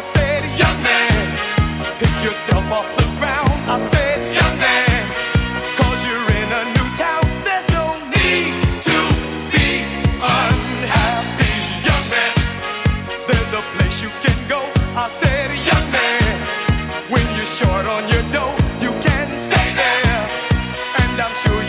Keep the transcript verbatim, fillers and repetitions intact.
said, young man, pick yourself off the ground. I said, young man, cause you're in a new town. There's no need to be unhappy, young man. There's a place you can go. I said, young man, when you're short on your dough, you can stay there. And I'm sure